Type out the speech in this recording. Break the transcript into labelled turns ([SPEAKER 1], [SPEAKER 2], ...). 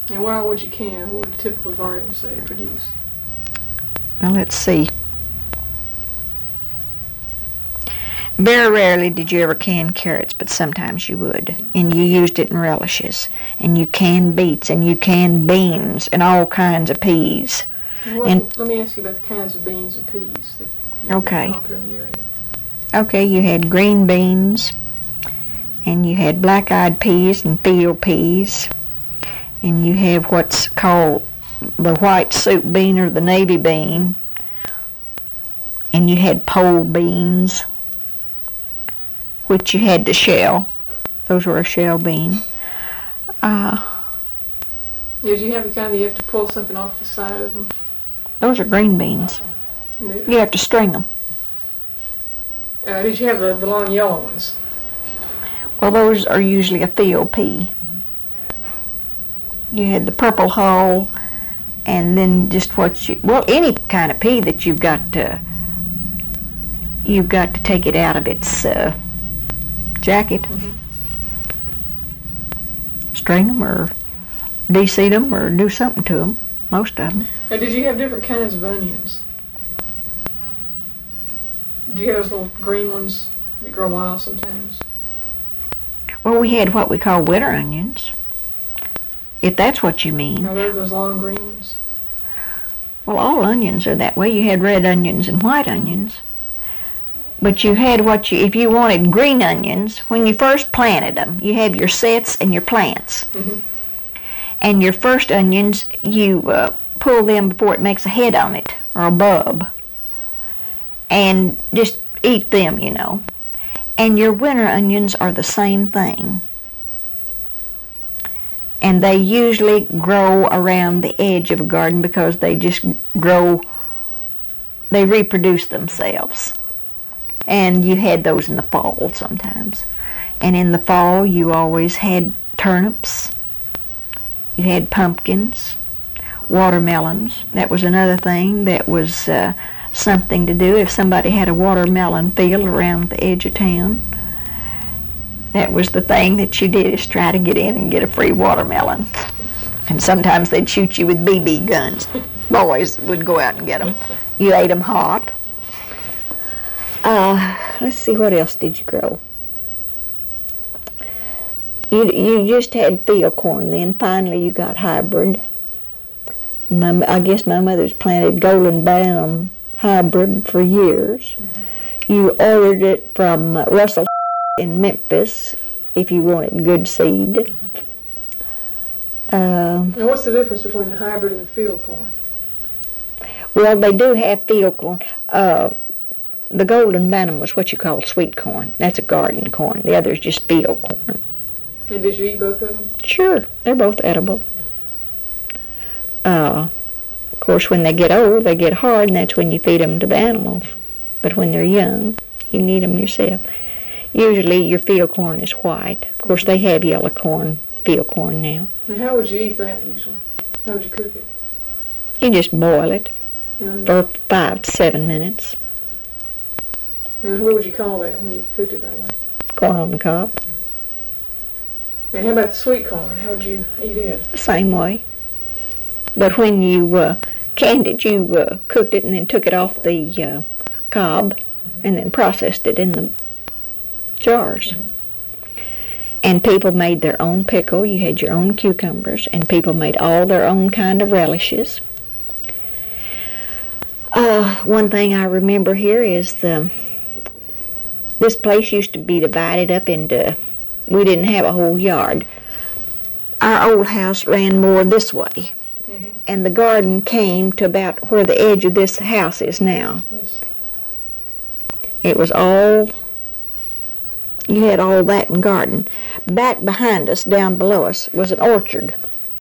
[SPEAKER 1] And what all would you can? What would a typical garden say produce?
[SPEAKER 2] Well, let's see. Very rarely did you ever can carrots, but sometimes you would. And you used it in relishes. And you canned beets, and you canned beans, and all kinds of peas.
[SPEAKER 1] Let me ask you about the kinds of beans and peas that are popular in the area.
[SPEAKER 2] Okay, you had green beans, and you had black-eyed peas and field peas, and you have what's called the white soup bean or the navy bean, and you had pole beans, which you had to shell. Those were a shell bean.
[SPEAKER 1] Did you have the kind that you have to pull something off the side of them?
[SPEAKER 2] Those are green beans. You have to string them.
[SPEAKER 1] Did you have the long yellow ones?
[SPEAKER 2] Well, those are usually a field pea. You had the purple hull, and then just any kind of pea that you've got to take it out of its jacket.
[SPEAKER 1] Mm-hmm.
[SPEAKER 2] String them or de-seed them or do something to them, most of them.
[SPEAKER 1] Now, did you have different kinds of onions? Did you have those little green ones that grow wild sometimes?
[SPEAKER 2] Well, we had what we call winter onions, if that's what you mean.
[SPEAKER 1] Are those long green ones?
[SPEAKER 2] Well, all onions are that way. You had red onions and white onions. But you had if you wanted green onions, when you first planted them, you have your sets and your plants.
[SPEAKER 1] Mm-hmm.
[SPEAKER 2] And your first onions, you pull them before it makes a head on it, or a bulb. And just eat them, And your winter onions are the same thing. And they usually grow around the edge of a garden because they just they reproduce themselves. And you had those in the fall sometimes. And in the fall you always had turnips. You had pumpkins, watermelons. That was another thing that was something to do if somebody had a watermelon field around the edge of town. That was the thing that you did, is try to get in and get a free watermelon. And sometimes they'd shoot you with BB guns. Boys would go out and get them. You ate them hot. Let's see, what else did you grow? You just had field corn then. Finally you got hybrid. I guess my mother's planted Golden Bantam hybrid for years. Mm-hmm. You ordered it from Russell in Memphis if you wanted good seed.
[SPEAKER 1] Now what's the difference between the hybrid and the field corn?
[SPEAKER 2] Well, they do have field corn. The Golden Bantam was what you call sweet corn. That's a garden corn. The other is just field corn.
[SPEAKER 1] And did you eat both of them?
[SPEAKER 2] Sure, they're both edible. Of course, when they get old, they get hard, and that's when you feed them to the animals. But when they're young, you can eat them yourself. Usually your field corn is white. Of course, they have yellow corn, field corn now.
[SPEAKER 1] And how would you eat that usually? How would you cook it?
[SPEAKER 2] You just boil it
[SPEAKER 1] Mm-hmm.
[SPEAKER 2] for 5 to 7 minutes.
[SPEAKER 1] And what would you call that when you cooked it that way?
[SPEAKER 2] Corn on the cob.
[SPEAKER 1] And how about the sweet corn? How would you eat it?
[SPEAKER 2] The same way. But when you canned it, you cooked it and then took it off the cob and then processed it in the jars. Mm-hmm. And people made their own pickle. You had your own cucumbers, and people made all their own kind of relishes. One thing I remember here is this place used to be divided up into, we didn't have a whole yard. Our old house ran more this way. Mm-hmm. And the garden came to about where the edge of this house is now.
[SPEAKER 1] Yes.
[SPEAKER 2] It was all, you had all that in garden. Back behind us, down below us, was an orchard.